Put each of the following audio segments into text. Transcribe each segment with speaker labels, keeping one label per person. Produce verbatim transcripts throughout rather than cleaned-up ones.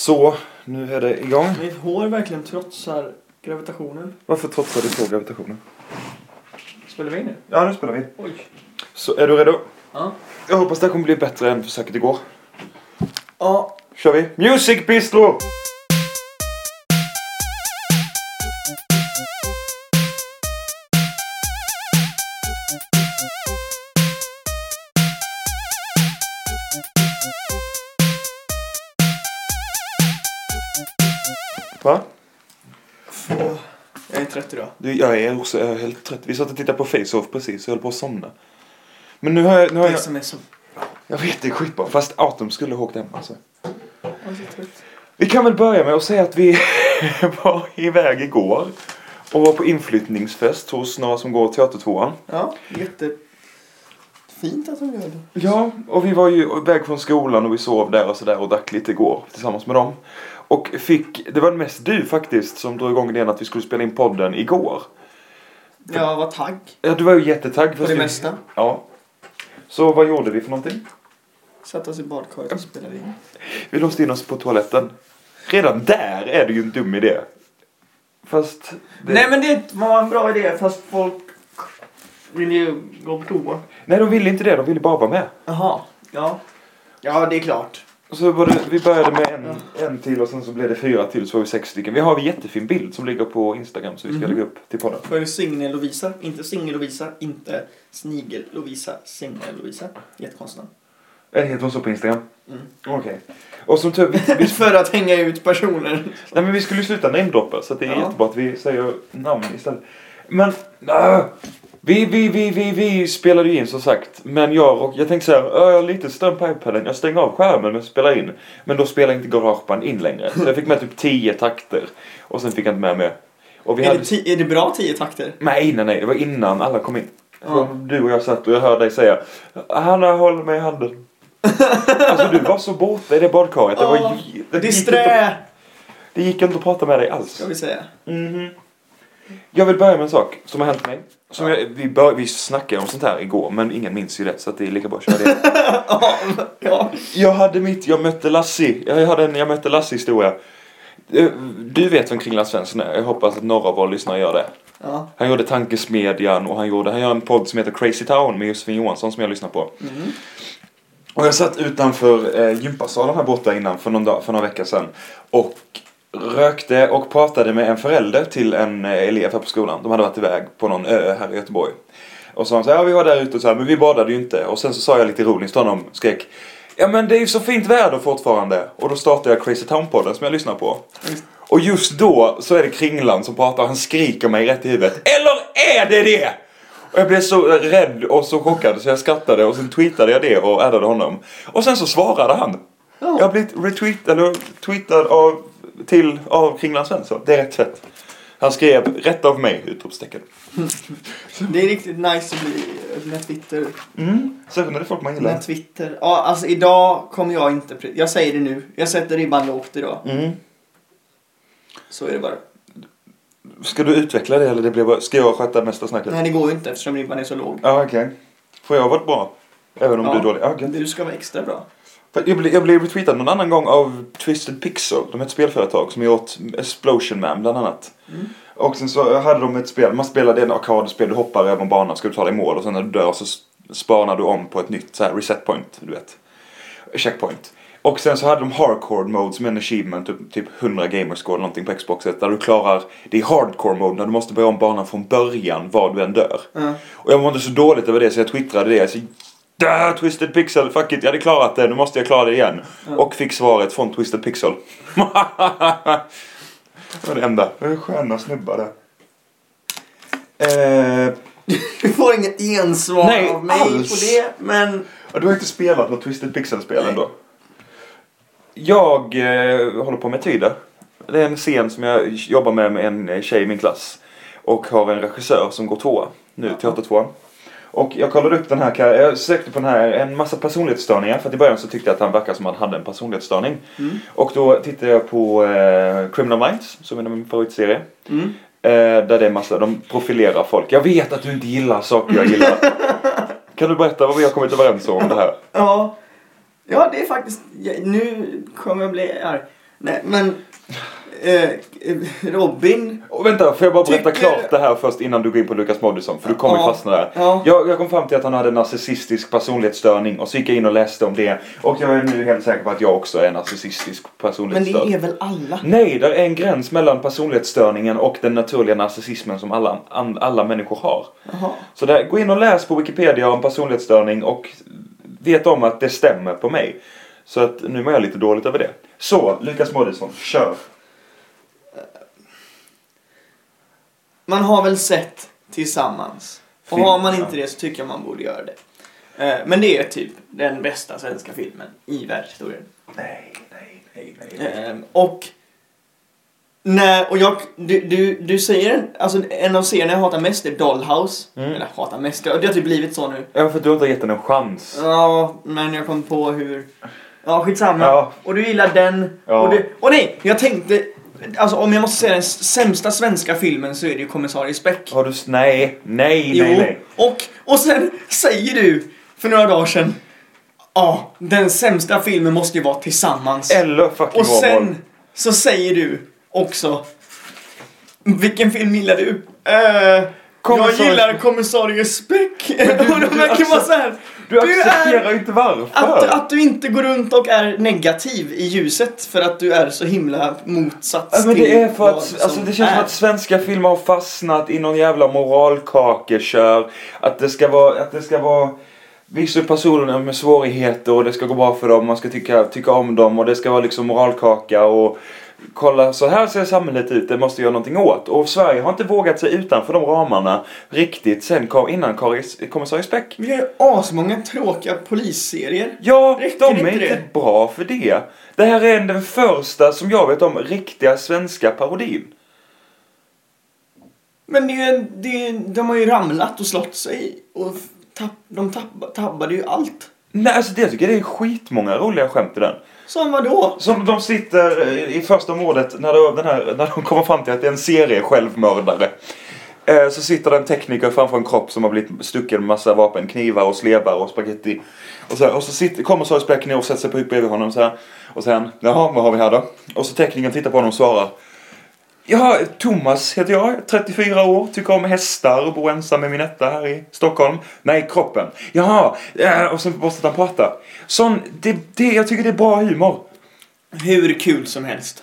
Speaker 1: Så, nu är det igång.
Speaker 2: Mitt hår verkligen trotsar gravitationen.
Speaker 1: Varför trotsar du på gravitationen?
Speaker 2: Spelar vi in nu?
Speaker 1: Ja, nu spelar vi.
Speaker 2: Oj.
Speaker 1: Så, är du redo?
Speaker 2: Ja.
Speaker 1: Jag hoppas det kommer bli bättre än försöket igår.
Speaker 2: Ja.
Speaker 1: Kör vi. Music Bistro! Va?
Speaker 2: Jag är trött idag.
Speaker 1: Du, jag är också jag är helt trött. Vi satt och tittade på Face-Off precis. Jag höll på att somna. Men nu har jag... Nu har
Speaker 2: Det
Speaker 1: jag...
Speaker 2: som är så...
Speaker 1: Jag vet, det är skitbra. Fast Atom skulle ha åkt hem alltså.
Speaker 2: Jag är så trött.
Speaker 1: Vi kan väl börja med att säga att vi var iväg igår. Och var på inflyttningsfest hos några som går teatertvåan.
Speaker 2: Ja, jättefint att de gör det.
Speaker 1: Ja, och vi var ju iväg från skolan och vi sov där och sådär och drack lite igår tillsammans med dem. Och fick, det var mest du faktiskt som drog igång idén att vi skulle spela in podden igår.
Speaker 2: Jag var tagg.
Speaker 1: Ja, du var ju jättetagg.
Speaker 2: På det
Speaker 1: vi...
Speaker 2: mesta.
Speaker 1: Ja. Så vad gjorde vi för någonting?
Speaker 2: Satt oss i badkaret och spelade in.
Speaker 1: Vi låste in oss på toaletten. Redan där är det ju en dum idé. Fast... Det...
Speaker 2: Nej, men det var en bra idé, fast folk vill ju gå på toa.
Speaker 1: Nej, de ville inte det. De ville bara vara med.
Speaker 2: Jaha, ja. Ja, det är klart.
Speaker 1: Så var det, vi började med en, en till och sen så blev det fyra till, så var vi sex stycken. Vi har en jättefin bild som ligger på Instagram så vi ska mm. lägga upp till podden.
Speaker 2: För Signe Lovisa, inte Signe Lovisa, inte Snigel Lovisa, Signe Lovisa. Jättekonstigt.
Speaker 1: Är det heter hon så på Instagram?
Speaker 2: Mm.
Speaker 1: Okej. Okay. Och som typ, vi, vi...
Speaker 2: För att hänga ut personer.
Speaker 1: Nej, men vi skulle ju sluta namedroppa så att det är
Speaker 2: ja.
Speaker 1: jättebra att vi säger namn istället. Men, äh, vi, vi, vi, vi, vi spelade ju in som sagt. Men jag och jag tänkte så här, jag har lite större på iPaden. Jag stänger av skärmen och spelar in. Men då spelar inte GarageBand in längre. Så jag fick med typ tio takter. Och sen fick jag inte med mer. Och vi
Speaker 2: är,
Speaker 1: hade...
Speaker 2: det t- är det bra tio takter?
Speaker 1: Nej, nej, nej. Det var innan alla kom in.
Speaker 2: Ja.
Speaker 1: Du och jag satt och jag hörde dig säga, Hanna, håll mig i handen. Alltså du var så borta i det badkaret. Det var
Speaker 2: oh,
Speaker 1: ju... Det
Speaker 2: disträ!
Speaker 1: Det gick inte att prata med dig alls.
Speaker 2: Ska vi säga.
Speaker 1: Mm-hmm. Jag vill börja med en sak som har hänt mig. Som jag, vi, bör, vi snackade om sånt här igår, men ingen minns ju det, så att det är lika bra att köra det.
Speaker 2: ja.
Speaker 1: Jag hade mitt, jag mötte Lassie. Jag hade en, jag mötte Lassie historia. Du vet vem Kringland Svensson är. Jag hoppas att några av våra lyssnare gör det.
Speaker 2: Ja.
Speaker 1: Han gjorde Tankesmedjan och han gjorde, han gör en podd som heter Crazy Town med Josefin Johansson som jag lyssnar på.
Speaker 2: Mm.
Speaker 1: Och jag satt utanför eh, gympasalen här borta innan för, någon dag, för några veckor sedan. Och rökte och pratade med en förälder till en eh, elev här på skolan. De hade varit iväg på någon ö här i Göteborg. Och så han sa, ja vi var där ute och så här, men vi badade ju inte. Och sen så sa jag lite ironiskt till honom, skrek, ja men det är ju så fint väder fortfarande. Och då startade jag Crazy Town-podden som jag lyssnar på. Mm. Och just då så är det Kringland som pratar och han skriker mig rätt i huvudet. Eller är det det? Och jag blev så rädd och så chockad så jag skrattade och sen tweetade jag det och addade honom. Och sen så svarade han. Oh. Jag har blivit retweet, eller tweetad av, till av Kringland Svensson. Det är rätt fett. Han skrev rätt av mig, utropstecken.
Speaker 2: Det är riktigt nice att bli med Twitter.
Speaker 1: Mm, så är det folk man gillar.
Speaker 2: Med Twitter. Ja, alltså idag kommer jag inte... Jag säger det nu. Jag sätter ribban lågt idag.
Speaker 1: Mm.
Speaker 2: Så är det bara.
Speaker 1: Ska du utveckla det eller det blir bara, ska jag sköta mesta snacket?
Speaker 2: Nej, det går ju inte eftersom ribban är så låg.
Speaker 1: Ja, okej. Okay. Får jag vara bra? Även om
Speaker 2: ja,
Speaker 1: du är dålig? Ja, okay.
Speaker 2: Du ska vara extra bra.
Speaker 1: Jag blev, jag blev retweetad någon annan gång av Twisted Pixel. De är ett spelföretag som gjort Explosion Man bland annat. Mm. Och sen så hade de ett spel. Man spelade en arkadspel. Du hoppar över en bana, ska du ta dig i mål. Och sen när du dör så spanar du om på ett nytt så här reset point, du vet. Checkpoint. Och sen så hade de hardcore mode som en achievement, typ, typ hundra gamerscore eller någonting på Xboxet. Där du klarar, det är hardcore mode när du måste börja om banan från början var du än dör. Mm. Och jag mådde så dåligt över det så jag twittrade det. Så, Dä, Twisted Pixel, fuck it, jag hade klarat det, nu måste jag klara det igen. Mm. Och fick svaret från Twisted Pixel. Det var det enda. Det är sköna snubbar där. Eh...
Speaker 2: Du får inget ensvar
Speaker 1: Nej,
Speaker 2: av mig
Speaker 1: alls.
Speaker 2: på det, men...
Speaker 1: Du har inte spelat något Twisted Pixel-spel ändå. Jag eh, håller på med Tyder. Det är en scen som jag jobbar med med en tjej i min klass. Och har en regissör som går tvåa. Nu, teater tvåan. Och jag kollade upp den här, jag sökte på den här, en massa personlighetsstörningar. För att i början så tyckte jag att han verkar som att han hade en personlighetsstörning. Mm. Och då tittade jag på eh, Criminal Minds, som är min favoritserie. Mm. Eh, där det är massa, de profilerar folk. Jag vet att du inte gillar saker jag gillar. Kan du berätta vad vi har kommit överens om det här?
Speaker 2: Ja, ja det är faktiskt, nu kommer jag bli arg. Nej, men eh, Robin...
Speaker 1: Och vänta, får jag bara berätta
Speaker 2: tycker...
Speaker 1: klart det här först innan du går in på Lukas Moodysson? För du kommer
Speaker 2: ja,
Speaker 1: fastna där.
Speaker 2: Ja.
Speaker 1: Jag, jag kom fram till att han hade en narcissistisk personlighetsstörning och så gick jag in och läste om det. Och jag är nu helt säker på att jag också är narcissistisk personlighetsstörning.
Speaker 2: Men det är väl alla?
Speaker 1: Nej, det är en gräns mellan personlighetsstörningen och den naturliga narcissismen som alla, alla människor har.
Speaker 2: Aha.
Speaker 1: Så där, gå in och läs på Wikipedia om personlighetsstörning och vet om att det stämmer på mig. Så att nu mår jag lite dåligt över det. Så, Lukas Moodysson, kör.
Speaker 2: Man har väl sett Tillsammans. Och
Speaker 1: Film,
Speaker 2: har man inte
Speaker 1: ja.
Speaker 2: det så tycker jag man borde göra det. Eh, men det är typ den bästa svenska filmen i världshistorien.
Speaker 1: Nej, nej, nej, nej. nej.
Speaker 2: Eh, och när, och jag, du, du, du säger en, alltså en av serierna jag hatar mest är Dollhouse. Mm. Eller hatar mest, det har typ blivit så nu.
Speaker 1: Ja, för att du inte har gett den en chans.
Speaker 2: Ja, men jag kom på hur... Ja, skitsamma.
Speaker 1: Ja.
Speaker 2: Och du gillar den.
Speaker 1: Ja.
Speaker 2: Och, du, och nej, jag tänkte... Alltså om jag måste säga den sämsta svenska filmen så är det ju Kommissarie Speck.
Speaker 1: Har du... Nej, nej,
Speaker 2: Jo.
Speaker 1: nej, nej.
Speaker 2: Och, och sen säger du för några dagar sedan... Ja, den sämsta filmen måste ju vara Tillsammans.
Speaker 1: Eller fucking
Speaker 2: Och sen
Speaker 1: Warhol.
Speaker 2: så säger du också... Vilken film gillar du? Uh, jag gillar Kommissarie Speck.
Speaker 1: Du,
Speaker 2: och då
Speaker 1: du,
Speaker 2: verkar
Speaker 1: alltså,
Speaker 2: vara så här.
Speaker 1: Du, du accepterar ju inte varför.
Speaker 2: Att, att du inte går runt och är negativ i ljuset för att du är så himla motsats
Speaker 1: ja, men det
Speaker 2: till
Speaker 1: är för att,
Speaker 2: vad
Speaker 1: alltså, det känns
Speaker 2: är.
Speaker 1: som att svenska filmer har fastnat i någon jävla moralkakekör. Att det ska vara, att det ska vara vissa personer med svårigheter och det ska gå bra för dem. Man ska tycka, tycka om dem och det ska vara liksom moralkaka och kolla, så här ser samhället ut, det måste göra någonting åt. Och Sverige har inte vågat sig utanför de ramarna riktigt sen kom, innan Kommissarie Speck.
Speaker 2: Vi har asmånga tråkiga polisserier.
Speaker 1: Ja,
Speaker 2: Räcker
Speaker 1: de är
Speaker 2: inte
Speaker 1: inte
Speaker 2: det?
Speaker 1: bra för det. Det här är den första som jag vet om riktiga svenska parodin.
Speaker 2: Men det är, det är, de har ju ramlat och slått sig och tapp, de tapp, tabbade ju allt.
Speaker 1: Nej, alltså det tycker jag det är skitmånga roliga skämt i den.
Speaker 2: Som vadå?
Speaker 1: Som de sitter i första mordet när, de, den här, när de kommer fram till att det är en serie självmördare. Eh, så sitter det en tekniker framför en kropp som har blivit stucken med massa vapen, knivar och slevar och spaghetti. Och så, och så sitter, kommer Kommissarie Speck ner och sätter sig på huk bredvid honom så här. Och sen, jaha, vad har vi här då? Och så teknikern tittar på honom och svarar. Ja, Thomas heter jag, trettiofyra år, tycker om hästar och bor ensam med min etta här i Stockholm. Nej, kroppen. Jaha, och sen måste han prata. Sån, det, det, jag tycker det är bra humor.
Speaker 2: Hur kul som helst.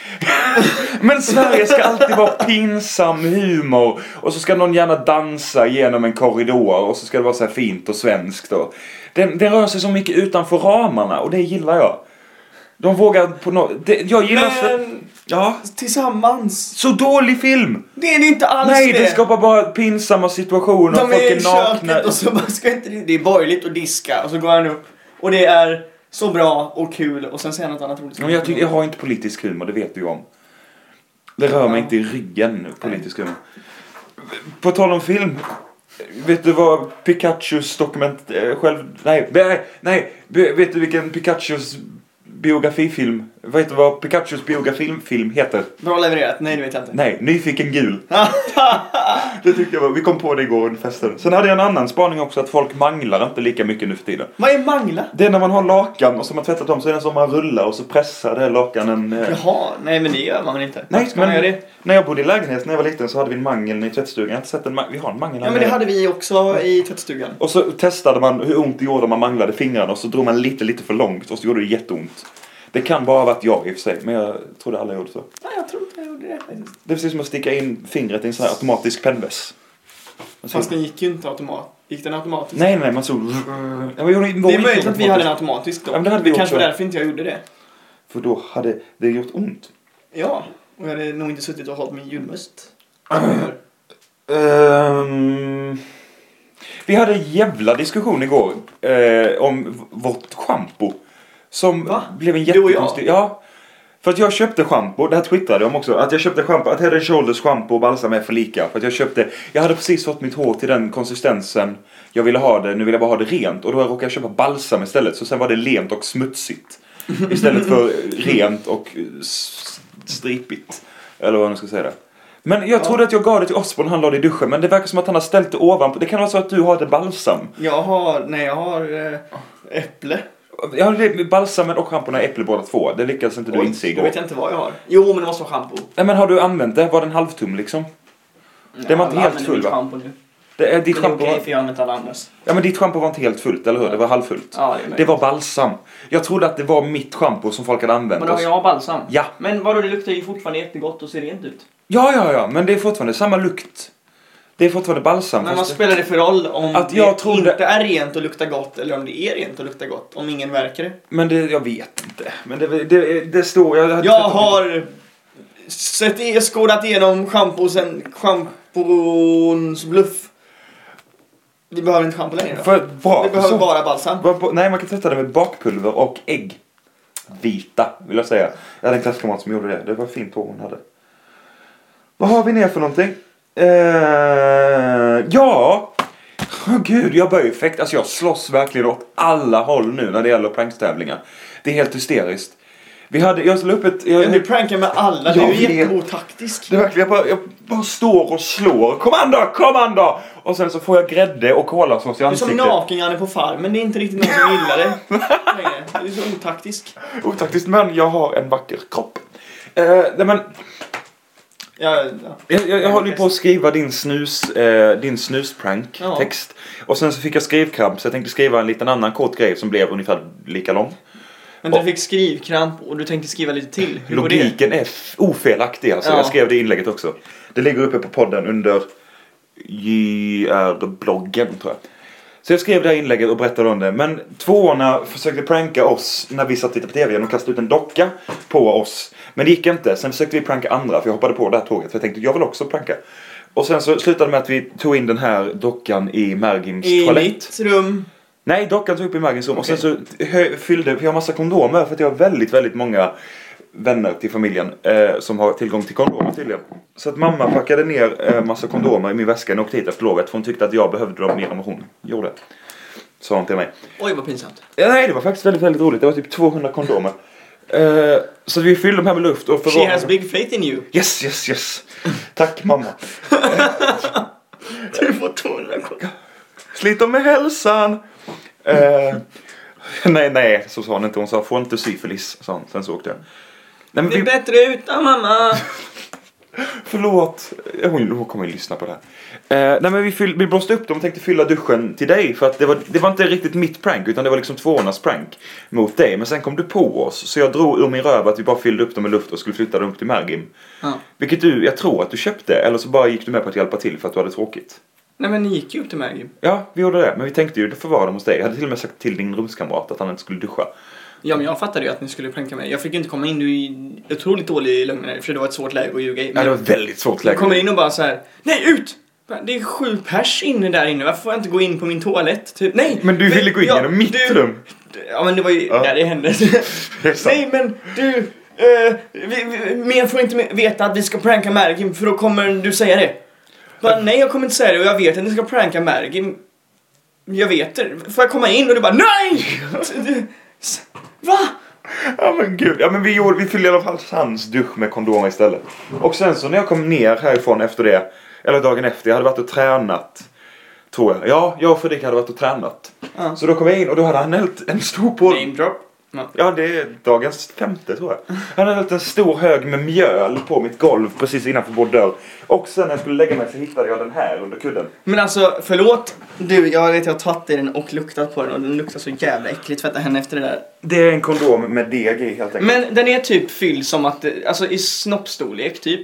Speaker 1: Men Sverige ska alltid vara pinsam humor. Och så ska någon gärna dansa genom en korridor. Och så ska det vara så här fint och svenskt då. Den, den rör sig så mycket utanför ramarna och det gillar jag. De vågar på något... Jag gillar...
Speaker 2: Men...
Speaker 1: Så, ja.
Speaker 2: Tillsammans.
Speaker 1: Så dålig film.
Speaker 2: Det är det inte alls.
Speaker 1: Nej,
Speaker 2: det.
Speaker 1: det skapar bara pinsamma situationer.
Speaker 2: De
Speaker 1: folk
Speaker 2: är i
Speaker 1: är nakna.
Speaker 2: köket och så bara ska inte det. Det är borgerligt och diska. Och så går han upp. Och det är så bra och kul. Och sen säger han något annat roligt.
Speaker 1: Men jag, tycker, jag har inte politisk humor, det vet du ju om. Det rör mig inte i ryggen, politisk humor. På tal om film. Vet du vad Pikachus dokument... Eh, själv... Nej, nej, nej. Vet du vilken Pikachus biografifilm... Vet du vad Pikachus biografifilm heter?
Speaker 2: Bra levererat. Nej, det vet jag inte.
Speaker 1: Nej, Nyfiken gul. Det tyckte jag var... Vi kom på det igår under festen. Sen hade jag en annan spaning också, att folk manglar inte lika mycket nu för tiden.
Speaker 2: Vad är mangla?
Speaker 1: Det är när man har lakan och så man tvättat dem så är det som man rullar och så pressar det lakanen... Eh...
Speaker 2: Jaha, nej men det gör man väl inte.
Speaker 1: Nej,
Speaker 2: ska man
Speaker 1: men
Speaker 2: göra det?
Speaker 1: när jag bodde i lägenhet när jag var liten så hade vi en mangel i tvättstugan. Jag har inte sett en ma- vi har en mangel.
Speaker 2: Ja, men det hade vi också i tvättstugan.
Speaker 1: Och så testade man hur ont det gjorde om man manglade fingrarna och så drog man lite lite för långt och så gjorde det jätteont. Det kan bara ha varit jag i och för sig, men jag trodde alla gjorde så.
Speaker 2: Nej, jag tror inte jag gjorde det faktiskt.
Speaker 1: Det är precis som att sticka in fingret i en sån här automatisk pennväss.
Speaker 2: Fast den gick ju inte automat. Gick den automatiskt?
Speaker 1: Nej, nej, man såg... Ja, men gjorde,
Speaker 2: det är möjligt att vi hade den automatiskt då.
Speaker 1: Ja, men det hade vi
Speaker 2: kanske
Speaker 1: också.
Speaker 2: var därför inte jag gjorde det.
Speaker 1: För då hade det gjort ont.
Speaker 2: Ja, och jag hade nog inte suttit och hållit min julmust.
Speaker 1: Um, vi hade en jävla diskussion igår eh, om vårt shampoo. Som
Speaker 2: Va?
Speaker 1: blev en
Speaker 2: Du och jag?
Speaker 1: jättekonstig... Ja, för att jag köpte shampoo, det här twittrade jag om också, att jag köpte shampoo, att Head and Shoulders shampoo och balsam är för lika. För att jag köpte, jag hade precis fått mitt hår till den konsistensen jag ville ha det, nu ville jag bara ha det rent. Och då råkade jag köpa balsam istället, så sen var det lent och smutsigt. Istället för rent och stripigt. Eller vad man ska säga det. Men jag trodde att jag gav det till Osborn när han la det i duschen. Men det verkar som att han har ställt det ovanpå. Det kan vara så att du har det balsam.
Speaker 2: Jag har, nej jag har äh, äpple.
Speaker 1: Ja, det, balsamen och schampo är äpple båda två. Det lyckades inte du inse igår.
Speaker 2: Jag vet inte vad jag har. Jo, men det måste vara schampo.
Speaker 1: Nej, men har du använt det? Var det en halvtum liksom?
Speaker 2: Ja,
Speaker 1: det var inte helt full, va?
Speaker 2: Nu.
Speaker 1: Det är ditt
Speaker 2: men det är
Speaker 1: schampo.
Speaker 2: okej, för jag har använt alla andras.
Speaker 1: Ja, men ditt schampo var inte helt fullt, eller hur? Det var halvfullt.
Speaker 2: Ja, det, är
Speaker 1: det var balsam. Jag trodde att det var mitt schampo som folk hade använt.
Speaker 2: Men då har jag balsam.
Speaker 1: Ja.
Speaker 2: Men vadå, det luktar ju fortfarande jättegott och ser rent ut.
Speaker 1: Ja, ja, ja. Men det är fortfarande samma lukt. Det är fortfarande balsam.
Speaker 2: Men vad spelar det för roll om
Speaker 1: att jag
Speaker 2: det
Speaker 1: trodde...
Speaker 2: inte är rent och luktar gott eller om det är rent och luktar gott? Om ingen märker det.
Speaker 1: Men det, jag vet inte. Men det, det, det står... Jag,
Speaker 2: jag har sett i, skådat igenom schamposen, schampons bluff. Vi behöver inte schampo längre då.
Speaker 1: För, bra,
Speaker 2: vi behöver
Speaker 1: så,
Speaker 2: bara balsam.
Speaker 1: Nej, man kan tvätta det med bakpulver och ägg. Vita, vill jag säga. Jag hade en klasskamrat som gjorde det. Det var fint hår hon hade. Vad har vi ner för någonting? Uh, ja, oh, gud, jag börjar ju fäkt. Alltså jag slåss verkligen åt alla håll nu när det gäller prankstävlingar. Det är helt hysteriskt. Vi hade, jag slog upp ett... Jag,
Speaker 2: men du prankar med alla, du är ju jätteotaktisk.
Speaker 1: Det är verkligen, jag bara, jag bara står och slår. Kom an då, kom an då! Och sen så får jag grädde och kolasås i ansiktet.
Speaker 2: Du är som naken på farmen, det är inte riktigt någon som gillar det. Du är så otaktisk.
Speaker 1: Otaktisk, men jag har en vacker kropp. Uh, nej men...
Speaker 2: Ja, ja.
Speaker 1: Jag, jag, jag håller ju på att skriva din snus eh, din snusprank
Speaker 2: ja.
Speaker 1: text. Och sen så fick jag skrivkramp, så jag tänkte skriva en liten annan kort grej som blev ungefär lika lång.
Speaker 2: Men du fick skrivkramp och du tänkte skriva lite till. Hur
Speaker 1: logiken är f- ofelaktig alltså. Ja. Jag skrev det inlägget också. Det ligger uppe på podden under J R-bloggen tror jag. Så jag skrev det här inlägget och berättade om det. Men tvåorna försökte pranka oss när vi satt och tittade på tv genom att kasta ut en docka på oss. Men det gick inte. Sen försökte vi pranka andra, för jag hoppade på det här tåget. För jag tänkte, jag vill också pranka. Och sen så slutade det med att vi tog in den här dockan i Mergims
Speaker 2: I
Speaker 1: toalett.
Speaker 2: I mitt rum.
Speaker 1: Nej, dockan tog upp i Mergims rum.
Speaker 2: Okay.
Speaker 1: Och sen så hö- fyllde vi har massa kondomer. För att jag har väldigt, väldigt många vänner till familjen eh, som har tillgång till kondomer tydligen. Så att mamma packade ner eh, massa kondomer i min väska och åkte hit efter lovet. För hon tyckte att jag behövde dem mer än vad hon gjorde. Sa hon till mig.
Speaker 2: Oj, vad pinsamt.
Speaker 1: Ja, nej, det var faktiskt väldigt, väldigt roligt. Det var typ tvåhundra kondomer. Uh, så vi fyllde dem här med luft och förvarade.
Speaker 2: She has big faith in you.
Speaker 1: Yes, yes, yes. Tack mamma.
Speaker 2: Du får tvåhundra kondomer.
Speaker 1: Sliter med hälsan. Uh, nej, nej, så sa hon inte. Hon sa, får inte syfilis, sa hon. Sen så åkte jag. Nej, men
Speaker 2: det är
Speaker 1: vi...
Speaker 2: bättre utan mamma.
Speaker 1: Förlåt, hon, hon kommer ju lyssna på det här. Eh, nej men vi, fyll, vi blåste upp dem och tänkte fylla duschen till dig. För att det var, det var inte riktigt mitt prank, utan det var liksom tvåornas prank mot dig. Men sen kom du på oss, så jag drog ur min röv att vi bara fyllde upp dem med luft och skulle flytta dem upp till Mergim.
Speaker 2: Ja.
Speaker 1: Vilket du, jag tror att du köpte, eller så bara gick du med på att hjälpa till för att du hade tråkigt.
Speaker 2: Nej men ni gick ju upp till Mergim.
Speaker 1: Ja, vi gjorde det, men vi tänkte ju, det förvarade dem hos dig. Jag hade till och med sagt till din rumskamrat att han inte skulle duscha.
Speaker 2: Ja, men jag fattade ju att ni skulle pranka mig. Jag fick ju inte komma in, du är otroligt dålig lögnare, för det var ett svårt läge att ljuga i.
Speaker 1: Ja, det var ett väldigt svårt läge.
Speaker 2: Jag kommer in och bara så här: nej, ut! Det är sju pers inne där inne, varför får jag inte gå in på min toalett? Typ, nej!
Speaker 1: Men du ville gå in genom mitt
Speaker 2: du,
Speaker 1: rum.
Speaker 2: Ja, men det var ju
Speaker 1: ja.
Speaker 2: där det hände.
Speaker 1: Det
Speaker 2: nej, men du, uh, vi, vi, mer får inte veta att vi ska pranka Mergim, för då kommer du säga det. Bara, nej, jag kommer inte säga det och jag vet att ni ska pranka Mergim. Jag vet det. Får jag komma in? Och du bara, nej! Va?
Speaker 1: Ja men gud, ja men vi gjorde, vi fyllde i alla fall hans dusch med kondomer istället. Och sen så när jag kom ner härifrån efter det, eller dagen efter, jag hade varit och tränat, tror jag. Ja, jag och Fredrik hade varit och tränat. Uh. Så då kom jag in och då hade han hällt en stor på...
Speaker 2: Name drop. No.
Speaker 1: Ja, det är dagens femte tror jag. Han hade hällt en stor hög med mjöl på mitt golv precis innanför vår dörr. Och sen när jag skulle lägga mig så hittade jag den här under kudden.
Speaker 2: Men alltså, förlåt. Du, jag vet jag har tagit i den och luktat på den och den luktar så jävla äckligt. Tvätta henne efter det där.
Speaker 1: Det är en kondom med deg i helt enkelt.
Speaker 2: Men den är typ fylld som att, alltså i snoppstorlek typ.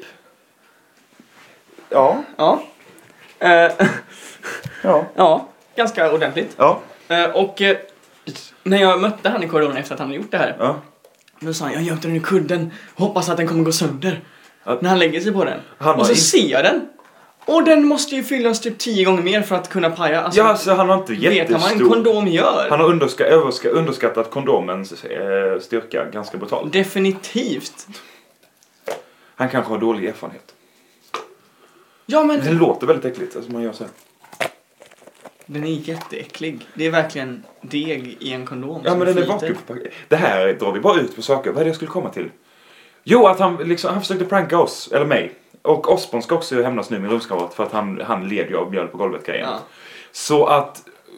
Speaker 1: Ja.
Speaker 2: Ja. Uh,
Speaker 1: ja.
Speaker 2: Ja, ganska ordentligt.
Speaker 1: Ja.
Speaker 2: Uh, och uh, när jag mötte han i korridoren efter att han hade gjort det här.
Speaker 1: Ja.
Speaker 2: Då sa han, jag gömde den i kudden. Hoppas att den kommer gå sönder.
Speaker 1: Ja.
Speaker 2: När han lägger sig på den.
Speaker 1: Han
Speaker 2: och så
Speaker 1: in...
Speaker 2: ser jag den. Och den måste ju fyllas typ tio gånger mer för att kunna paja. Alltså,
Speaker 1: ja, så han har inte jättestor...
Speaker 2: Vet han vad en kondom gör?
Speaker 1: Han har underska... överska... underskattat kondomens eh, styrka ganska brutalt.
Speaker 2: Definitivt.
Speaker 1: Han kanske har dålig erfarenhet.
Speaker 2: Ja, men...
Speaker 1: Det låter väldigt äckligt, alltså man gör så här.
Speaker 2: Den är jätteäcklig. Det är verkligen deg i en kondom.
Speaker 1: Ja, men den är vakuumförpackad. Det här drar vi bara ut på saker. Vad är det jag skulle komma till? Jo, att han, liksom, han försökte pranka oss, eller mig. Och Osborn ska också hämnas nu med rumskamrat för att han, han led ju av mjöl på golvet grejen.
Speaker 2: Ja.
Speaker 1: Så att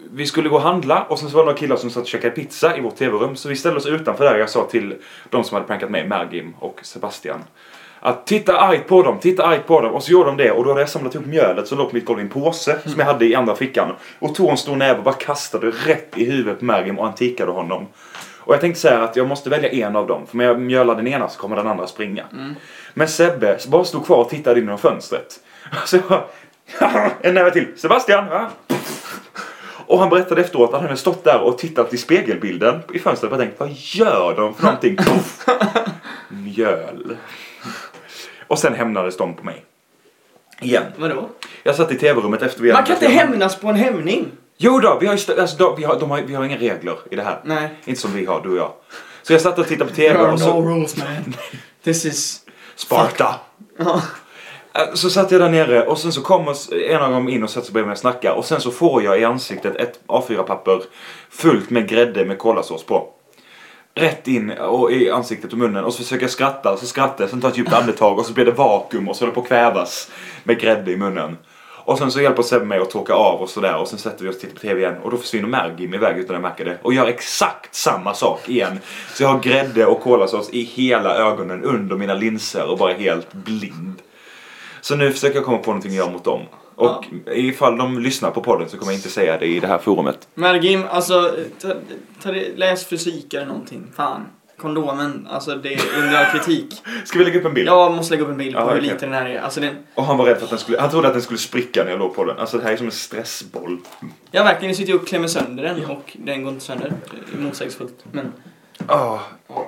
Speaker 1: vi skulle gå och handla och sen så var det några killar som satt och käkade pizza i vårt tv-rum. Så vi ställde oss utanför där och jag sa till de som hade prankat mig, Mergim och Sebastian, att titta argt på dem, titta argt på dem. Och så gjorde de det och då hade jag samlat ihop mjölet som låg på mitt golv i en påse mm. som jag hade i andra fickan. Och tog en stor näve och bara kastade rätt i huvudet på Mergim och antikade honom. Och jag tänkte säga att jag måste välja en av dem. För om jag mjölar den ena så kommer den andra springa. Mm. Men Sebbe bara stod kvar och tittade in genom fönstret. Så jag en näve till. Sebastian, va? Och han berättade efteråt att han hade stått där och tittat i spegelbilden i fönstret och tänkt, vad gör de för någonting? Puff. Mjöl. Och sen hämnades de på mig. Igen.
Speaker 2: Vadå?
Speaker 1: Jag satt i tv-rummet efter vi
Speaker 2: Man kan inte hämnas på en hämning.
Speaker 1: Jo då, vi har, st- alltså, då, vi, har, de har, vi har inga regler i det här.
Speaker 2: Nej.
Speaker 1: Inte som vi har, du och jag. Så jag satt och tittade på tv och så...
Speaker 2: no rules, man. This is...
Speaker 1: Sparta.
Speaker 2: Ja.
Speaker 1: Så satt jag där nere och sen så kom en av dem in och satt sig bredvid mig och snackade. Och sen så får jag i ansiktet ett A fyra papper fullt med grädde med kolasås på. Rätt in och i ansiktet och munnen. Och så försöker jag skratta och så skrattar jag. Sen tar jag ett djupt andetag och så blir det vakuum och så håller på att kvävas med grädde i munnen. Och sen så hjälper Sebbe mig att torka av och sådär. Och sen sätter vi oss och tittar på tv igen. Och då försvinner Mergim iväg utan att jag märker det. Och gör exakt samma sak igen. Så jag har grädde och kolasås i hela ögonen under mina linser och bara helt blind. Så nu försöker jag komma på någonting att göra mot dem. Och ja. Ifall de lyssnar på podden så kommer jag inte säga det i det här forumet.
Speaker 2: Mergim, alltså ta, ta, läs fysik eller någonting. Fan. Kondomen, alltså det är under kritik.
Speaker 1: Ska vi lägga upp en bild?
Speaker 2: Ja, jag måste lägga upp en bild på
Speaker 1: Aha,
Speaker 2: hur
Speaker 1: okay.
Speaker 2: lite den här är. Alltså, den...
Speaker 1: Och han var rädd för att den skulle... Han trodde att den skulle spricka när jag låg på den. Alltså det här är som en stressboll.
Speaker 2: Ja, verkligen. Jag sitter och klämmer sönder den ja. Och den går inte sönder. Det är motsägelsefullt. Men...
Speaker 1: Oh.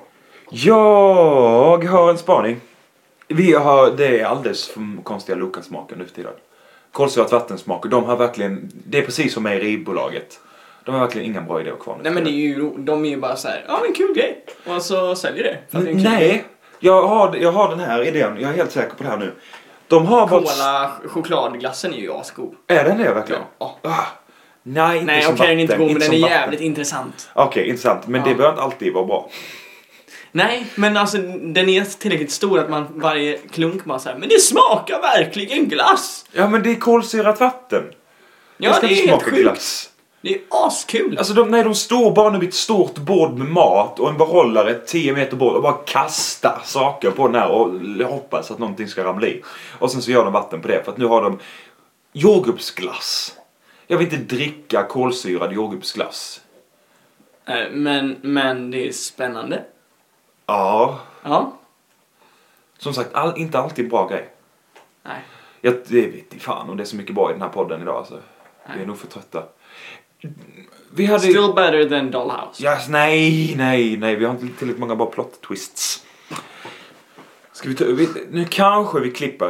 Speaker 1: Jag har en spaning. Vi har... Det är alldeles för konstiga Lucas-smaker nu för tiden. Kolsyrat vattensmaker. De har verkligen... Det är precis som mejeribolaget. De har verkligen inga bra idéer kvar.
Speaker 2: Nej, men det är ju, de är ju bara så här, ja, en kul grej. Och så säljer det. För att det är en kul
Speaker 1: Nej,
Speaker 2: grej.
Speaker 1: jag har, jag har den här idén. Jag är helt säker på det här nu. De har
Speaker 2: Cola,
Speaker 1: varit...
Speaker 2: chokladglassen är ju asgod.
Speaker 1: Är den det verkligen?
Speaker 2: Ja.
Speaker 1: Ah, nej, inte
Speaker 2: nej
Speaker 1: som
Speaker 2: okej, den är inte god, men den är
Speaker 1: vatten.
Speaker 2: jävligt intressant.
Speaker 1: Okej, okay, intressant. Men ja. Det behöver inte alltid vara bra.
Speaker 2: Nej, men alltså den är tillräckligt stor att man varje klunk bara säger, men det smakar verkligen glass.
Speaker 1: Ja, men det är kolsyrat vatten.
Speaker 2: Ja, det är helt sjukt.
Speaker 1: Glass.
Speaker 2: Det är askul.
Speaker 1: Alltså de, nej, de står bara nu vid ett stort bord med mat och en behållare tio meter bort och bara kastar saker på den här och hoppas att någonting ska ramla i. Och sen så gör de vatten på det för att nu har de jordgubbsglass. Jag vill inte dricka kolsyrad jordgubbsglass.
Speaker 2: Men, men det är spännande.
Speaker 1: Ja.
Speaker 2: Ja.
Speaker 1: Som sagt, all, inte alltid en bra grej.
Speaker 2: Nej.
Speaker 1: Jag det vet inte fan om det är så mycket bra i den här podden idag. Alltså. Vi är nog för trötta. Vi hade...
Speaker 2: Still better than Dollhouse.
Speaker 1: Yes, nej, nej, nej. Vi har inte tillräckligt många bra plot twists. Ska vi ta... Vi, nu kanske vi klipper.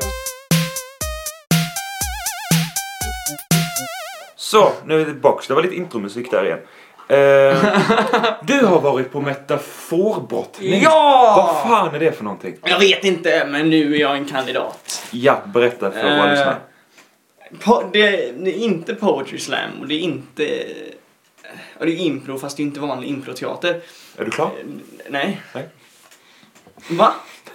Speaker 1: Så, nu är det box. Det var lite intromusik där igen. Uh, du har varit på metaforbrottning.
Speaker 2: Ja!
Speaker 1: Vad fan är det för någonting?
Speaker 2: Jag vet inte, men nu är jag en kandidat.
Speaker 1: Ja, berätta för våra uh, lyssnare.
Speaker 2: Po- det, det är inte poetry slam och det är inte... Och det är impro, fast det är inte vanlig improteater.
Speaker 1: Är du klar?
Speaker 2: Uh, nej.
Speaker 1: Nej.
Speaker 2: Va?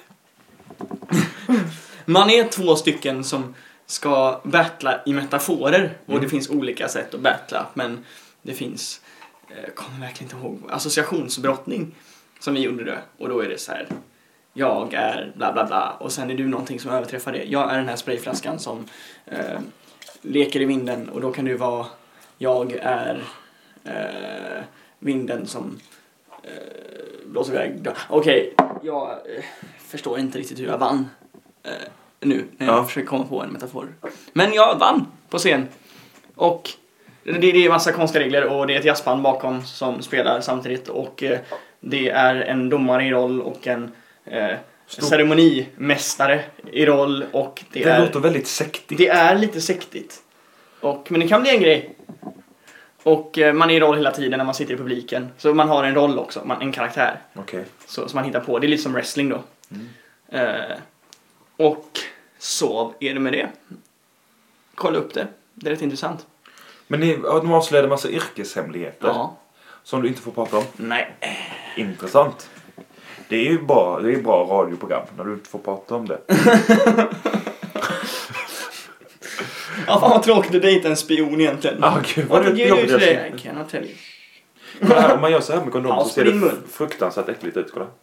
Speaker 2: Man är två stycken som ska battla i metaforer. Mm. Och det finns olika sätt att battla, men det finns... Jag kommer verkligen inte ihåg. Associationsbrottning som vi gjorde det. Och då är det så här: jag är bla bla bla. Och sen är du någonting som överträffar det. Jag är den här sprayflaskan som eh, leker i vinden. Och då kan du vara: jag är eh, vinden som eh, blåser iväg. Okej, okay, jag eh, förstår inte riktigt hur jag vann eh, nu när jag ja. försöker komma på en metafor. Men jag vann på scen. Och Det, det är massa konstiga regler och det är ett jazzband bakom som spelar samtidigt och eh, det är en domare i roll och en eh, ceremonimästare i roll och det,
Speaker 1: det
Speaker 2: är...
Speaker 1: låter väldigt sektigt.
Speaker 2: Det är lite sektigt. Och, men det kan bli en grej. Och eh, man är i roll hela tiden när man sitter i publiken. Så man har en roll också, man, en karaktär.
Speaker 1: Okej. Okay.
Speaker 2: Så, som man hittar på. Det är lite som wrestling då. Mm. Eh, och så är det med det. Kolla upp det. Det är rätt intressant.
Speaker 1: Men ni, de avslöjade en massa yrkeshemligheter.
Speaker 2: Ja.
Speaker 1: Som du inte får prata om.
Speaker 2: Nej.
Speaker 1: Intressant. Det är ju bra, det är bra radioprogram när du inte får prata om det.
Speaker 2: Ja, fan vad tråkigt att dejta en spion egentligen.
Speaker 1: Ja, gud, vad
Speaker 2: What
Speaker 1: det
Speaker 2: did you do
Speaker 1: jobbigt.
Speaker 2: today? I cannot tell you.
Speaker 1: Ja, om man gör så här med kondom
Speaker 2: Paus
Speaker 1: så ser
Speaker 2: på din
Speaker 1: det
Speaker 2: mun.
Speaker 1: fruktansvärt äckligt ut, kolla.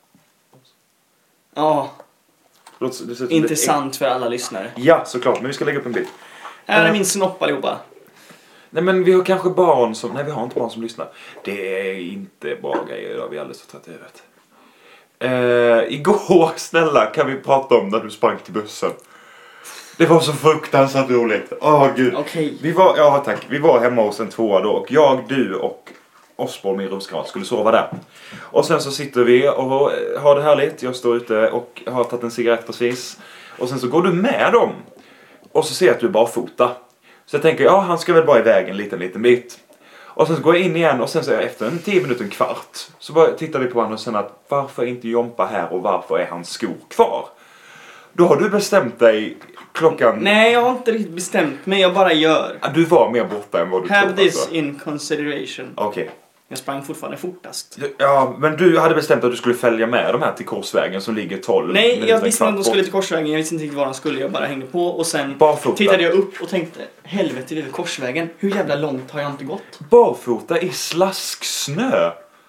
Speaker 2: Ja,
Speaker 1: Det låter- det ser ut som ett
Speaker 2: intressant för alla lyssnare.
Speaker 1: äck- Ja, såklart, men vi ska lägga upp en bild.
Speaker 2: Här är
Speaker 1: Eh.
Speaker 2: min snopp allihopa.
Speaker 1: Nej, men vi har kanske barn som... Nej, vi har inte barn som lyssnar. Det är inte bra grejer idag, vi är alldeles för trötta i huvudet. Eh, igår, snälla, kan vi prata om när du sprang till bussen. Det var så fruktansvärt roligt. Åh, gud.
Speaker 2: Okej.
Speaker 1: Vi var, ja tack, vi var hemma hos en tvåa då och jag, du och Osborn, min rumskamrat, skulle sova där. Och sen så sitter vi och har det härligt. Jag står ute och har tagit en cigarett precis. Och sen så går du med dem. Och så ser jag att du är barfota. Så jag tänker, ja han ska väl bara iväg en liten, liten bit. Och sen så går jag in igen och sen så är jag efter en tio minuter, en kvart. Så bara tittar vi på honom och sen att varför är inte Jompa här och varför är hans skor kvar? Då har du bestämt dig klockan...
Speaker 2: Nej, jag har inte riktigt bestämt mig, jag bara gör.
Speaker 1: Du var mer borta än vad du
Speaker 2: Have
Speaker 1: trodde.
Speaker 2: this
Speaker 1: Alltså.
Speaker 2: in consideration.
Speaker 1: Okej.
Speaker 2: Jag sprang fortfarande fortast.
Speaker 1: Ja, men du hade bestämt att du skulle följa med de här till korsvägen som ligger tolv
Speaker 2: Nej,
Speaker 1: minuter,
Speaker 2: jag
Speaker 1: en
Speaker 2: visste inte
Speaker 1: kvart
Speaker 2: att de skulle
Speaker 1: bort.
Speaker 2: till korsvägen. Jag visste inte riktigt vad de skulle. Jag bara hängde på och sen
Speaker 1: Barfota.
Speaker 2: tittade jag upp och tänkte, helvete, det är korsvägen. Hur jävla långt har jag inte gått?
Speaker 1: Barfota i slasksnö.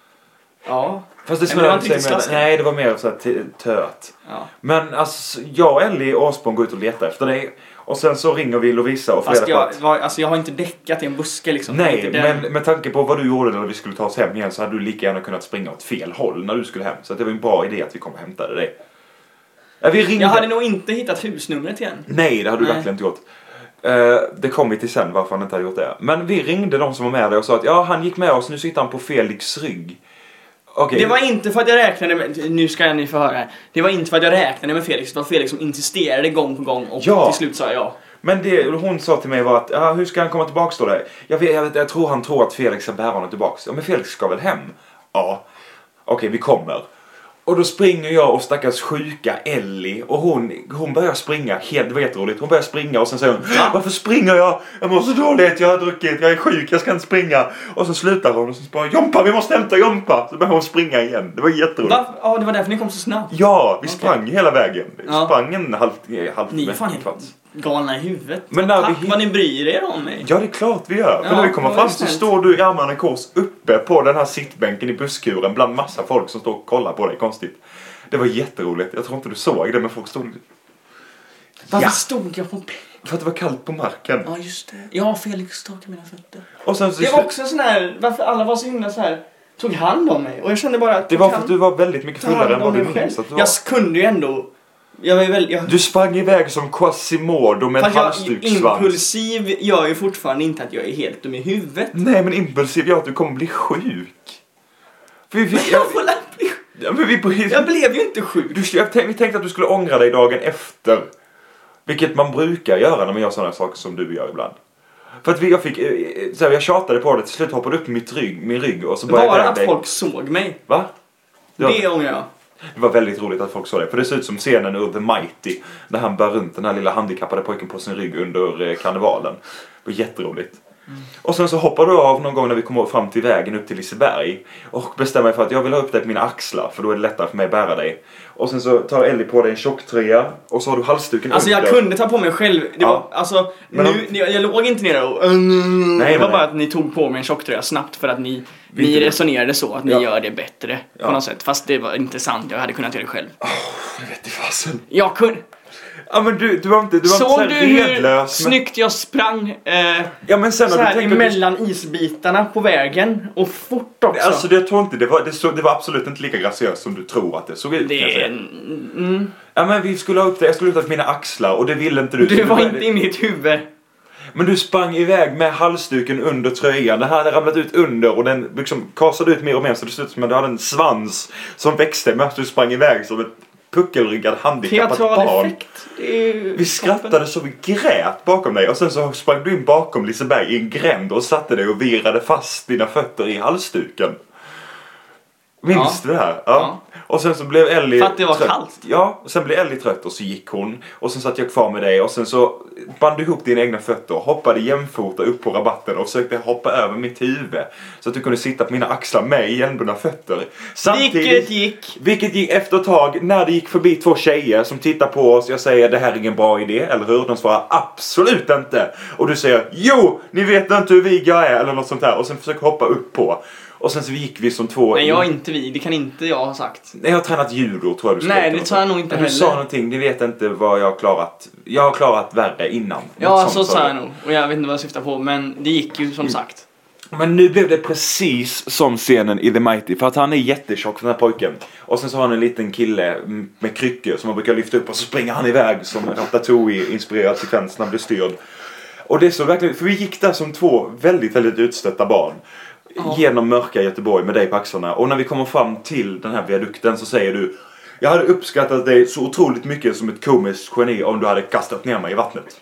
Speaker 2: Ja.
Speaker 1: Fast det
Speaker 2: Nej, men det var inte
Speaker 1: sig
Speaker 2: riktigt
Speaker 1: med,
Speaker 2: slask.
Speaker 1: nej, det var mer så här t- töt.
Speaker 2: Ja.
Speaker 1: Men alltså, jag och Ellie och Osborn går ut och letar efter dig. Och sen så ringer vi Lovisa och får
Speaker 2: Fast
Speaker 1: reda på
Speaker 2: jag,
Speaker 1: att...
Speaker 2: var, alltså jag har inte däckat i en buske liksom.
Speaker 1: Nej,
Speaker 2: Inte den-
Speaker 1: men med tanke på vad du gjorde när vi skulle ta oss hem igen så hade du lika gärna kunnat springa åt fel håll när du skulle hem. Så att det var en bra idé att vi kom och hämtade dig. Ja, vi ringde...
Speaker 2: Jag hade nog inte hittat husnumret igen.
Speaker 1: Nej, det hade du
Speaker 2: Nej.
Speaker 1: verkligen inte gjort. Uh, det kom vi till sen varför han inte hade gjort det. Men vi ringde de som var med dig och sa att ja, han gick med oss, nu sitter han på Felix rygg. Okej.
Speaker 2: Det var inte för att jag räknade med, nu ska ni få höra. Det var inte för att jag räknade med Felix. Det var Felix som insisterade gång på gång och
Speaker 1: Ja.
Speaker 2: till slut sa jag ja.
Speaker 1: Men det hon sa till mig var att ja, hur ska han komma tillbaks då? Där? Jag, vet, jag, vet, jag tror han tror att Felix ska bära honom tillbaks. Ja, men Felix ska väl hem? Ja. Okej, vi kommer. Och då springer jag och stackars sjuka Ellie och hon, hon börjar springa, helt det var jätteroligt. Hon börjar springa och sen säger hon, varför springer jag? Jag mår så dåligt, jag har druckit, jag är sjuk, jag ska inte springa. Och så slutar hon och så bara, Jompa, vi måste hämta Jompa. Så börjar hon springa igen, det var jätteroligt.
Speaker 2: Va? Ja, det var därför ni kom så snabbt.
Speaker 1: Ja, vi
Speaker 2: Okej.
Speaker 1: sprang hela vägen. Vi
Speaker 2: Ja.
Speaker 1: sprang en halv, halv
Speaker 2: Ni är fan
Speaker 1: kvart.
Speaker 2: helt galna i huvudet.
Speaker 1: Men när
Speaker 2: Tack
Speaker 1: vi-
Speaker 2: vad ni bryr er om mig.
Speaker 1: Ja, det är klart vi gör. För
Speaker 2: Ja,
Speaker 1: när vi kommer
Speaker 2: vad
Speaker 1: fram
Speaker 2: är
Speaker 1: så
Speaker 2: snällt.
Speaker 1: står du i armarna i kors uppe på den här sittbänken i busskuren bland massa folk som står och kollar på dig konstigt. Det var jätteroligt. Jag tror inte du såg det, men folk stod...
Speaker 2: Varför
Speaker 1: Ja.
Speaker 2: stod jag på...
Speaker 1: För att det var kallt på marken.
Speaker 2: Ja, just det. Ja, Felix tog i mina fötter.
Speaker 1: Och sen så...
Speaker 2: Det var också en sån här, varför alla var så himla så här, tog hand om mig. Och jag kände bara att...
Speaker 1: Det var för att du var väldigt mycket
Speaker 2: ta hand
Speaker 1: fullare än
Speaker 2: om
Speaker 1: vad du
Speaker 2: mig själv.
Speaker 1: minns att du var.
Speaker 2: Jag kunde ju ändå... Jag var ju väldigt... Jag,
Speaker 1: Du sprang iväg som Quasimodo med en
Speaker 2: fast jag,
Speaker 1: halsdukssvans.
Speaker 2: impulsiv gör ju fortfarande inte att jag är helt dum i huvudet.
Speaker 1: Nej, men impulsiv gör att du kommer bli sjuk. För vi fick...
Speaker 2: Jag, får lära mig.
Speaker 1: Ja, men vi...
Speaker 2: Jag blev ju inte sjuk.
Speaker 1: Du, jag tänkte, vi tänkte att du skulle ångra dig dagen efter. Vilket man brukar göra när man gör sådana saker som du gör ibland. För att vi, jag fick, eh, så här, jag tjatade på det, till slut hoppade upp mitt rygg, min rygg och så började
Speaker 2: Bara
Speaker 1: jag
Speaker 2: att
Speaker 1: dig.
Speaker 2: folk såg mig.
Speaker 1: Va? Det var,
Speaker 2: Det ångrar jag.
Speaker 1: det var väldigt roligt att folk såg det. För det ser ut som scenen ur The Mighty. När han bär runt den här lilla handikappade pojken på sin rygg under eh, karnevalen. Det var jätteroligt. Mm. Och sen så hoppar du av någon gång när vi kommer fram till vägen upp till Liseberg. Och bestämmer mig för att jag vill ha upp dig på mina axlar. För då är det lättare för mig att bära dig. Och sen så tar Ellie på dig en tjocktröja. Och så har du halsduken
Speaker 2: Alltså jag
Speaker 1: under.
Speaker 2: kunde ta på mig själv. Det
Speaker 1: Ja.
Speaker 2: var, alltså,
Speaker 1: Men
Speaker 2: nu, jag, jag låg inte nere och...
Speaker 1: Nej,
Speaker 2: det var
Speaker 1: nej.
Speaker 2: bara att ni tog på mig en tjocktröja snabbt för att ni,
Speaker 1: Vi
Speaker 2: ni
Speaker 1: inte-
Speaker 2: resonerade så att ni
Speaker 1: Ja.
Speaker 2: gör det bättre
Speaker 1: Ja.
Speaker 2: på något sätt. Fast det var inte sant, jag hade kunnat göra det själv.
Speaker 1: Jag vet inte fasen.
Speaker 2: Jag kunde...
Speaker 1: Ja men du, du var inte, du var
Speaker 2: Såg
Speaker 1: inte
Speaker 2: du
Speaker 1: så här
Speaker 2: hur
Speaker 1: redlös. Men...
Speaker 2: snyggt jag sprang eh,
Speaker 1: Ja men sen
Speaker 2: så
Speaker 1: har du
Speaker 2: här
Speaker 1: tänkt att du...
Speaker 2: emellan isbitarna på vägen och fort också?
Speaker 1: Alltså det, jag tror inte, det var, det, så, det var absolut inte lika graciöst som du tror att det såg ut.
Speaker 2: det
Speaker 1: kan jag säga.
Speaker 2: är... Mm,
Speaker 1: Ja men vi skulle ha upp det, jag skulle ha upp det på mina axlar och det ville inte du.
Speaker 2: du
Speaker 1: Så
Speaker 2: var
Speaker 1: du-
Speaker 2: inte i mitt huvud.
Speaker 1: Men du sprang iväg med halsduken under tröjan. Den här hade ramlat ut under och den liksom kasade ut mer och mer så det såg ut som att du hade en svans som växte med att du sprang iväg som ett puckelryggad handikappat barn.
Speaker 2: Teatral effekt. Det är ju
Speaker 1: Vi skrattade så vi grät bakom dig och sen så sprang du in bakom Liseberg i en gränd och satte dig och virade fast dina fötter i halsduken. Minns
Speaker 2: Ja.
Speaker 1: du det här? Ja.
Speaker 2: Ja.
Speaker 1: Och sen så blev Ellie
Speaker 2: För att det var
Speaker 1: trött.
Speaker 2: kallt.
Speaker 1: Ja, och sen blev Ellie trött och så gick hon. Och sen satt jag kvar med dig och sen så band du ihop dina egna fötter, hoppade jämfota upp på rabatten och försökte hoppa över mitt huvud. Så att du kunde sitta på mina axlar med igenbundna fötter.
Speaker 2: Vilket gick.
Speaker 1: Vilket gick efter ett tag när det gick förbi två tjejer som tittar på oss. Jag säger det här är ingen bra idé, eller hur? De svarar absolut inte. Och du säger jo, ni vet inte hur viga är eller något sånt här. Och sen försöker hoppa upp på. Och sen så gick vi som två...
Speaker 2: Nej, jag är inte vi. Det kan inte jag ha sagt.
Speaker 1: Nej, jag har tränat judo, tror jag du
Speaker 2: Nej, det sa jag nog inte
Speaker 1: du
Speaker 2: heller.
Speaker 1: Du sa någonting, ni vet inte vad jag har klarat. Jag har klarat värre innan.
Speaker 2: Ja,
Speaker 1: Något
Speaker 2: så
Speaker 1: sånt
Speaker 2: sa
Speaker 1: sa
Speaker 2: jag nog. Och jag vet inte vad jag syftar på, men det gick ju som sagt.
Speaker 1: Men nu blev det precis som scenen i The Mighty. För att han är jättetjock, den här pojken. Och sen så har han en liten kille med kryckor som man brukar lyfta upp. Och så springer han iväg som en Ratatouille-inspirerad sekvens när han blir styrd. Och det är så verkligen, för vi gick där som två väldigt, väldigt utstötta barn. Ja. Genom mörka Göteborg med dig på axlarna. Och när vi kommer fram till den här viadukten så säger du: jag hade uppskattat dig så otroligt mycket som ett komiskt geni om du hade kastat ner mig i vattnet.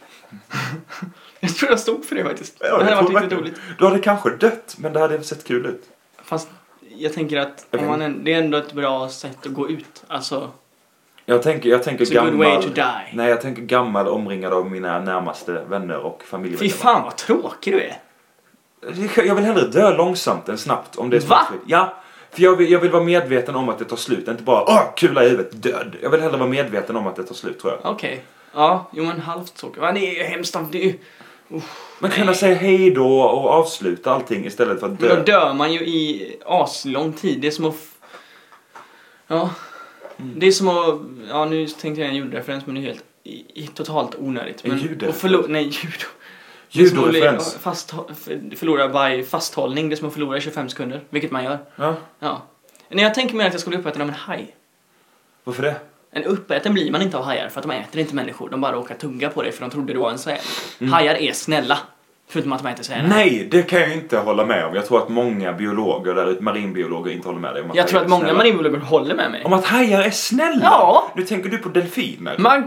Speaker 2: Jag tror jag stod för det faktiskt.
Speaker 1: Ja,
Speaker 2: det hade varit
Speaker 1: verkligen
Speaker 2: riktigt roligt.
Speaker 1: Du hade kanske dött, men det hade sett kul ut.
Speaker 2: Fast jag tänker att om man är, det är ändå ett bra sätt att gå ut. Alltså,
Speaker 1: jag tänker, jag tänker
Speaker 2: it's a
Speaker 1: gammal...
Speaker 2: good way to die.
Speaker 1: Nej, jag tänker gammal omringad av mina närmaste vänner och familj.
Speaker 2: Fy fan vad tråkig du är.
Speaker 1: Jag vill hellre dö långsamt än snabbt om det är
Speaker 2: Va?
Speaker 1: slut. Ja, för jag vill, jag vill vara medveten om att det tar slut. Inte bara, åh, kula i huvudet, död. Jag vill hellre vara medveten om att det tar slut, tror jag.
Speaker 2: Okej. Okay. Ja, jo men halvt så. Ja, det är ju hemskt. Det är ju... Uh,
Speaker 1: Men kunna säga hej då och avsluta allting istället för att dö.
Speaker 2: Men då dör man ju i aslång tid. Det är som att... F- ja. Mm. Det är som att... Ja, nu tänkte jag en ljudreferens, men det är helt... I, i, totalt onödigt. Men,
Speaker 1: en ljudreferens?
Speaker 2: Förlo- nej, judo.
Speaker 1: Judoreferens?
Speaker 2: Fast, förlora by fasthållning. Det är som att förlora i tjugofem sekunder. Vilket man gör.
Speaker 1: Ja.
Speaker 2: Ja. När jag tänker mig att jag skulle uppäta av en haj.
Speaker 1: Varför det?
Speaker 2: En uppäten blir man inte av hajar för att de äter inte människor. De bara råkar tugga på dig för de trodde det var en säl. Mm. Hajar är snälla. Förutom att de äter sälar.
Speaker 1: Nej, det kan jag inte hålla med om. Jag tror att många biologer, där marinbiologer, inte håller med dig om att
Speaker 2: jag tror att många
Speaker 1: snälla.
Speaker 2: marinbiologer håller med mig.
Speaker 1: Om att hajar är snälla?
Speaker 2: Ja.
Speaker 1: Nu tänker du på delfiner.
Speaker 2: Man...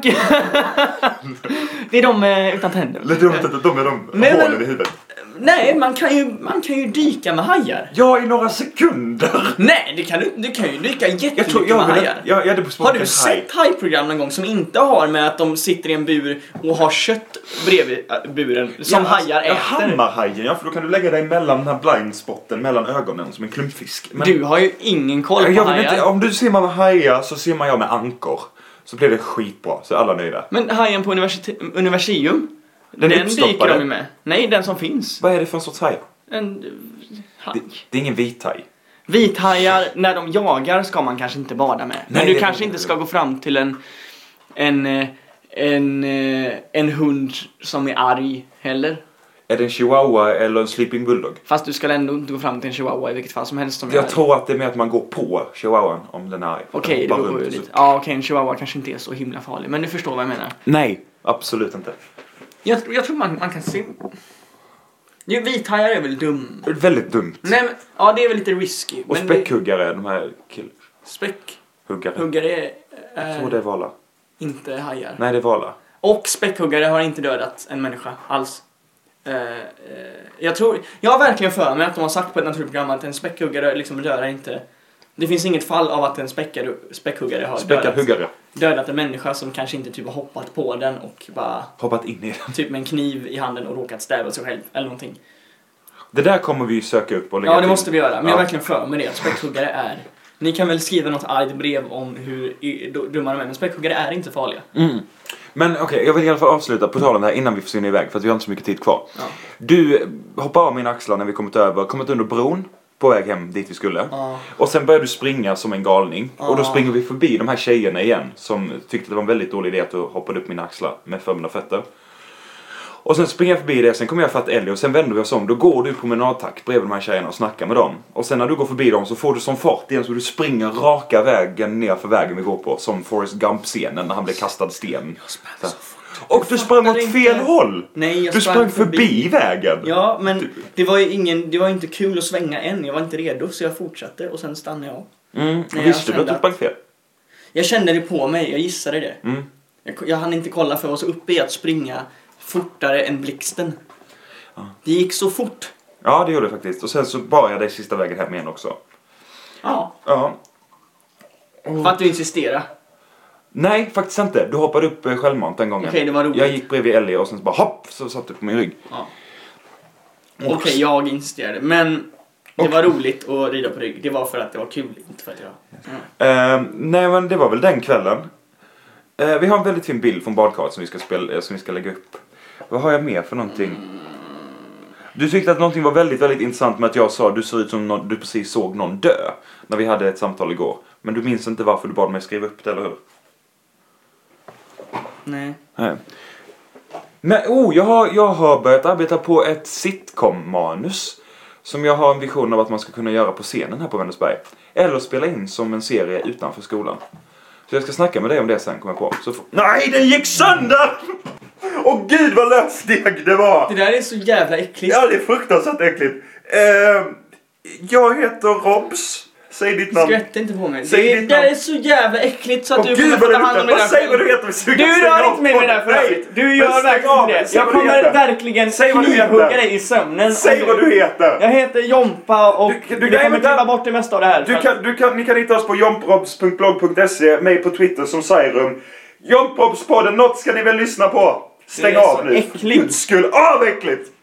Speaker 2: det är de eh, utan tänder.
Speaker 1: Det är de, de är de
Speaker 2: Nej,
Speaker 1: hålen
Speaker 2: men...
Speaker 1: i huvudet.
Speaker 2: Nej, man kan ju, man kan ju dyka med hajar.
Speaker 1: Ja, i några sekunder.
Speaker 2: Nej, det kan du, du kan ju dyka jättemycket
Speaker 1: jag tror, jag
Speaker 2: med
Speaker 1: vill,
Speaker 2: hajar.
Speaker 1: Jag, jag, jag
Speaker 2: har du sett hajprogram någon gång som inte har med att de sitter i en bur och har kött bredvid buren som
Speaker 1: ja,
Speaker 2: hajar äter?
Speaker 1: Jag hammarhajen, ja, för då kan du lägga dig mellan den här blindspotten mellan ögonen som en klumpfisk. Men,
Speaker 2: du har ju ingen koll på
Speaker 1: jag
Speaker 2: hajar.
Speaker 1: Inte, om du simmar med hajar så simmar jag med ankor. Så blir det skitbra, så är alla nöjda.
Speaker 2: Men hajen på universite- Universium,
Speaker 1: den,
Speaker 2: den dyker de ju med. Nej, den som finns.
Speaker 1: Vad är det för en sorts haj?
Speaker 2: En haj.
Speaker 1: Det, det är ingen vithaj.
Speaker 2: Vithajar, när de jagar ska man kanske inte bada med. Men
Speaker 1: Nej,
Speaker 2: du kanske
Speaker 1: det,
Speaker 2: inte ska gå fram till en en, en, en, en hund som är arg heller.
Speaker 1: Är det en chihuahua eller en sleeping bulldog?
Speaker 2: Fast du ska ändå inte gå fram till en chihuahua i vilket fall som helst. Som
Speaker 1: jag tror att det är med att man går på chihuahuan om den är arg.
Speaker 2: Okej, det beror ju lite. Ja, okej, en chihuahua kanske inte är så himla farlig. Men du förstår vad jag menar.
Speaker 1: Nej, absolut inte.
Speaker 2: Jag, jag tror man, man kan se... Jo, vithajar är väl dum.
Speaker 1: Väldigt dumt.
Speaker 2: Nej, men, ja, det är väl lite risky.
Speaker 1: Och
Speaker 2: men
Speaker 1: späckhuggare, de här kill...
Speaker 2: Späckhuggare
Speaker 1: Huggare.
Speaker 2: är... är
Speaker 1: Jag tror det är valar.
Speaker 2: Inte hajar.
Speaker 1: Nej, det är valar.
Speaker 2: Och späckhuggare har inte dödat en människa alls. Uh, uh, jag tror... Jag har verkligen för mig att de har sagt på ett naturprogram att en späckhuggare liksom dödar inte... Det finns inget fall av att en späckare, späckhuggare har dödat,
Speaker 1: huggare.
Speaker 2: dödat en människa som kanske inte typ har hoppat på den och bara...
Speaker 1: Hoppat in i den.
Speaker 2: Typ med en kniv i handen och råkat stäva sig själv eller någonting.
Speaker 1: Det där kommer vi söka upp och lägga
Speaker 2: Ja, det
Speaker 1: till.
Speaker 2: måste vi göra. Men
Speaker 1: ja.
Speaker 2: jag har verkligen för mig det att späckhuggare är... Ni kan väl skriva något argt brev om hur dumma de är, men späckhuggare är inte farliga.
Speaker 1: Mm. Men okej, okay, jag vill i alla fall avsluta på tal om det här innan vi försvinner iväg, för att vi har inte så mycket tid kvar.
Speaker 2: Ja.
Speaker 1: Du hoppar av mina axlar när vi kommit över, kommit under bron, på väg hem dit vi skulle.
Speaker 2: Ja.
Speaker 1: Och sen börjar du springa som en galning.
Speaker 2: Ja.
Speaker 1: Och då springer vi förbi de här tjejerna igen, som tyckte det var en väldigt dålig idé att du hoppade upp mina axlar med förbundna fötter. Och sen springer jag förbi det, sen kommer jag fatt Ellie och sen vänder vi oss om. Då går du promenadtakt bredvid de här tjejerna och snackar med dem. Och sen när du går förbi dem så får du som fart igen så du springer raka vägen ner för vägen vi går på. Som Forrest Gump-scenen när han blev kastad sten.
Speaker 2: Jag så
Speaker 1: och du sprang åt
Speaker 2: inte.
Speaker 1: fel håll!
Speaker 2: Nej, jag
Speaker 1: du sprang, sprang förbi. förbi vägen!
Speaker 2: Ja, men det var ju ingen, det var inte kul att svänga än. Jag var inte redo så jag fortsatte och sen stannade jag.
Speaker 1: Mm. Visste du att du sprang fel?
Speaker 2: Jag kände det på mig, jag gissade det.
Speaker 1: Mm.
Speaker 2: Jag, jag hann inte kolla för jag var så uppe i att springa fortare än blixten.
Speaker 1: Ja.
Speaker 2: Det gick så fort.
Speaker 1: Ja, det gjorde det faktiskt. Och sen så bar jag dig sista vägen hem igen också.
Speaker 2: Ja.
Speaker 1: Ja.
Speaker 2: För att du insisterar.
Speaker 1: Nej, faktiskt inte. Du hoppade upp eh, självmant den gången.
Speaker 2: Okej, okay, det var roligt.
Speaker 1: Jag gick bredvid Ellie och sen så bara hopp, så satt du på min rygg.
Speaker 2: Ja. Okej, okay, jag insisterade. Men det och... var roligt att rida på rygg. Det var för att det var kul, inte för att jag...
Speaker 1: Mm. Uh, nej, men det var väl den kvällen. Uh, vi har en väldigt fin bild från badkaret som vi ska, spela, som vi ska lägga upp. Vad har jag mer för någonting? Mm. Du tyckte att någonting var väldigt, väldigt intressant med att jag sa du ser ut som någon, du precis såg någon dö. När vi hade ett samtal igår. Men du minns inte varför du bad mig skriva upp det, eller hur?
Speaker 2: Nej.
Speaker 1: Nej. Men oh, jag har, jag har börjat arbeta på ett sitcom-manus. Som jag har en vision av att man ska kunna göra på scenen här på Vänersberg. Eller spela in som en serie utanför skolan. Så jag ska snacka med dig om det sen, kommer jag på. Så får... Nej, den gick sönder! Åh gud vad lössteg det var!
Speaker 2: Det där är så jävla äckligt.
Speaker 1: Ja, det är fruktansvärt äckligt. Uh, jag heter Robs. Säg ditt namn.
Speaker 2: Skvätt inte på mig.
Speaker 1: Säg
Speaker 2: det
Speaker 1: ditt
Speaker 2: det
Speaker 1: namn.
Speaker 2: är så jävla äckligt så att
Speaker 1: Åh,
Speaker 2: du
Speaker 1: gud,
Speaker 2: kommer ta hand om det där.
Speaker 1: Säg vad du heter.
Speaker 2: Du rör inte med det där för övrigt. Du gör verkligen det. Jag kommer verkligen knivhugga dig i sömnen.
Speaker 1: Säg vad du heter.
Speaker 2: Jag heter Jompa och
Speaker 1: du,
Speaker 2: du, du kommer klippa bort det mesta av det här.
Speaker 1: Du kan, du kan, ni kan hitta oss på jomprobs punkt blogg punkt se, mig på Twitter som Sairum. Jomprobs-podden, något ska ni väl lyssna på. Stäng av nu.
Speaker 2: Äckligt.
Speaker 1: Guds skull, av äckligt.